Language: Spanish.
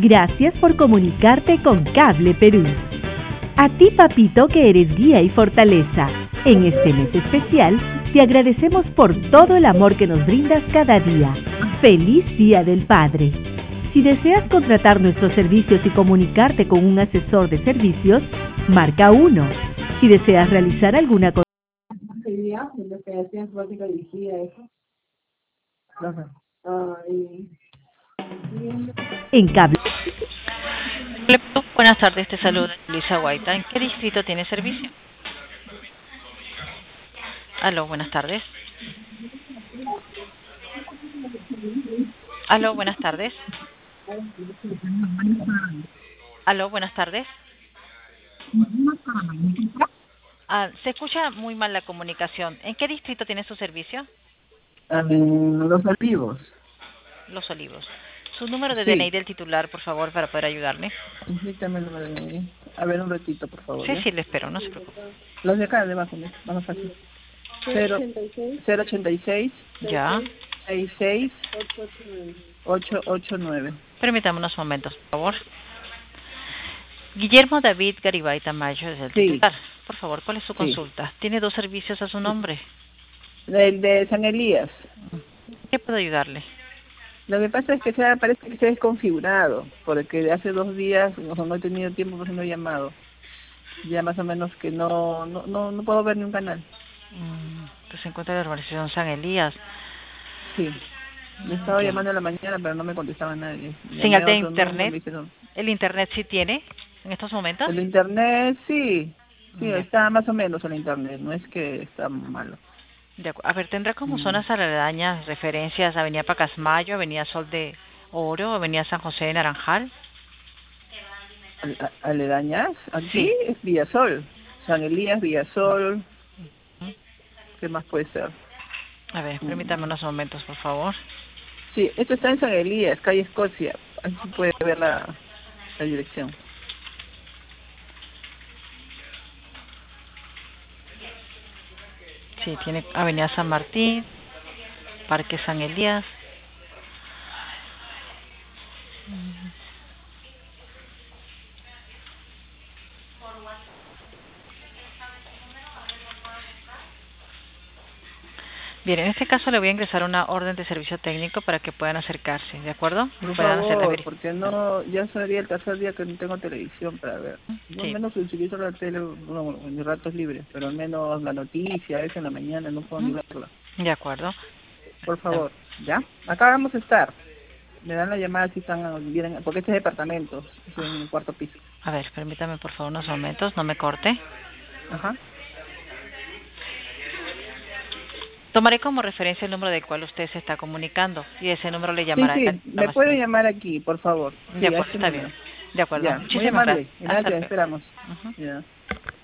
Gracias por comunicarte con Cable Perú. A ti, papito, que eres guía y fortaleza. En este mes especial, te agradecemos por todo el amor que nos brindas cada día. ¡Feliz Día del Padre! Si deseas contratar nuestros servicios y comunicarte con un asesor de servicios, marca 1. Si deseas realizar alguna cosa... En Cable... Buenas tardes, te saluda Lisa Guaita. ¿En qué distrito tiene servicio? Aló, buenas tardes. Aló, buenas tardes. Aló, buenas tardes. Se escucha muy mal la comunicación. ¿En qué distrito tiene su servicio? Los Olivos. Los Olivos. Su número de Sí. DNI del titular, por favor, para poder ayudarle. Dígame el número de DNI. A ver, un ratito, por favor. Sí, ¿ya? sí, le espero, no se preocupe. Los de acá, debajo, ¿no? Más fácil. 086 Ya. 66 889. Permítame unos momentos, por favor. Guillermo David Garibay Tamayo es el Sí. titular. Por favor, ¿cuál es su Sí. consulta? Tiene 2 servicios a su nombre. El de San Elías. ¿Qué puedo ayudarle? Lo que pasa es que parece que se ha desconfigurado, porque hace 2 días no he tenido tiempo, por eso no he llamado. Ya más o menos que no puedo ver ni un canal. Pues se encuentra en la urbanización San Elías. Sí. Le estaba llamando en la mañana, pero no me contestaba nadie. Señal Llamé a de otro número, internet. me dijeron, ¿El internet sí tiene en estos momentos? el internet sí, Ya. está más o menos el internet, no es que está malo. A ver, ¿tendrá como zonas aledañas referencias a Avenida Pacasmayo, Avenida Sol de Oro, Avenida San José de Naranjal? ¿Aledañas? Aquí Sí. es Villasol, San Elías, Villasol, ¿qué más puede ser? A ver, permítame unos momentos, por favor. Sí, esto está en San Elías, calle Escocia, ahí se puede ver la dirección. Sí, tiene Avenida San Martín, Parque San Elías. Bien, en este caso le voy a ingresar una orden de servicio técnico para que puedan acercarse, ¿de acuerdo? Por Puedan hacer la favor, verificación. porque no, ya sería el tercer día que no tengo televisión para ver. Yo al Sí. menos utilizo la tele en mis ratos libres, pero al menos la noticia, en la mañana no puedo ni verla. De acuerdo. Por favor, ¿ya? Acá vamos a estar. Me dan la llamada si vienen, porque este es departamento, es en el 4º piso. A ver, permítame por favor unos momentos, no me corte. Ajá. Tomaré como referencia el número del cual usted se está comunicando y ese número le llamará. Sí, me puede llamar aquí, por favor. De Sí, acuerdo, este está número. bien. De acuerdo, Ya, muy muchísimas amable. gracias. Hasta Gracias, luego. esperamos. Ya.